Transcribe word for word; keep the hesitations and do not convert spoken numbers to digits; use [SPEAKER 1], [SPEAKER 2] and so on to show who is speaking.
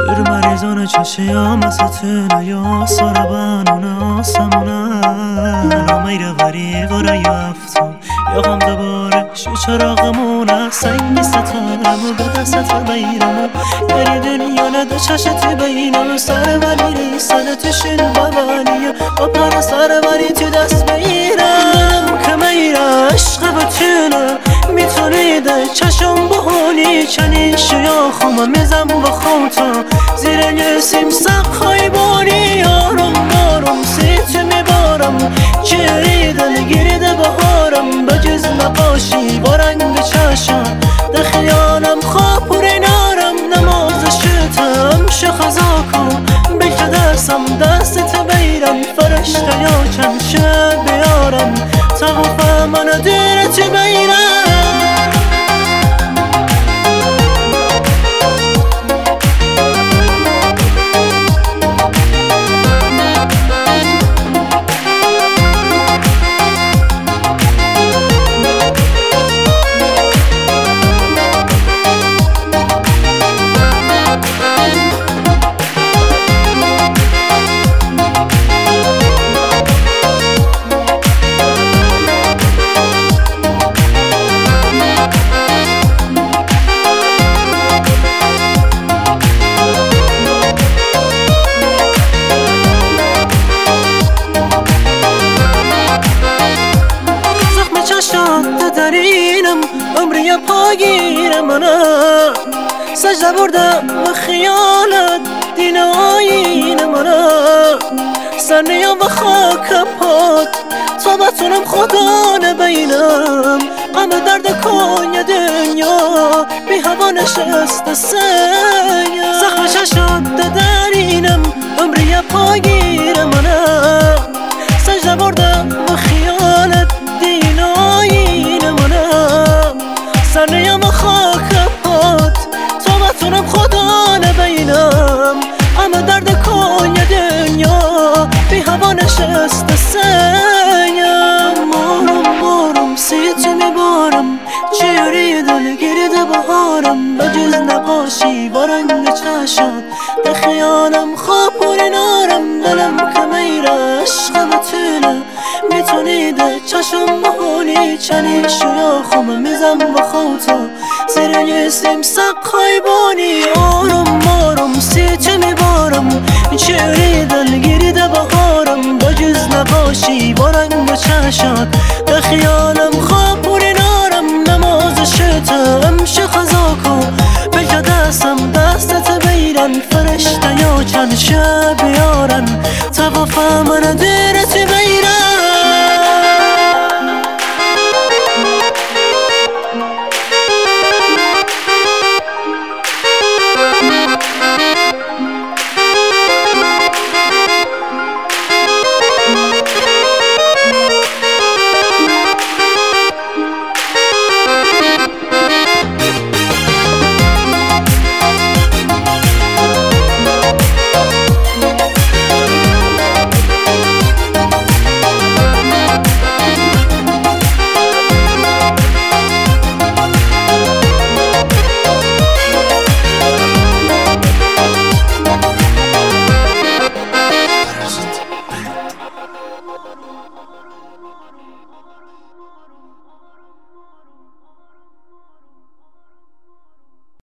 [SPEAKER 1] سر مریضان چشیام ستونه یا سربانونا آسمونه نمیره وری ورای افتون یا غم دوباره شو چراغمونه سنگی ستارم به دستت بیرم یاری دنیا نده چشت بینم سر ولی ریسان تشن ببانی با پر سر ولی تو دست بگیرم که میره عشق بتونه میتونیده چشم بهونی چنین شیاخم میزم با خوتا زیر نسیم سقای بانی یارم مارم سیت میبارم چیری دل گیریده بهارم بجز نقاشی با رنگ چشم ده خیالم خواب پوری نارم نماز شتم شخزا کن بکه دستم دستت بیرم فرشته یا چند شب بیارم توقف من دیرت بیرم درینم عمری پاگیر منم سجده بردم و خیالت دین آیین منم سر نیام و خاک پات تا بتونم خدا نبینم غم درد کنی دنیا بی هوا نشست سنگم زخم چشات درینم عمری پاگیر منم سجده بردم و خیالت دین آیین منم سر نیام خاک پات تا بتونم خدا نبینم همه درد کنی دنیا بی هوا نشست سنگم مارم مارم سیت میبارم چیری دل گیریده بهارم بجز نقاشی با رنگ چشات به خیالم خواب پوری نارم دلم که میره عشق بتونه میتونیده چشم بهونی چنین شیاخم میزم با خوتا زیر نسیم سقای بانی آرم مارم سیت میبارم چیری دل گیریده بهارم بجز نقاشی با رنگ چشات به خیالم خواب پوری نارم نماز شتم شخزا کن بکه دستم دستت بیرن فرشته یا چند شب بیارن توافه من دیرت بیرن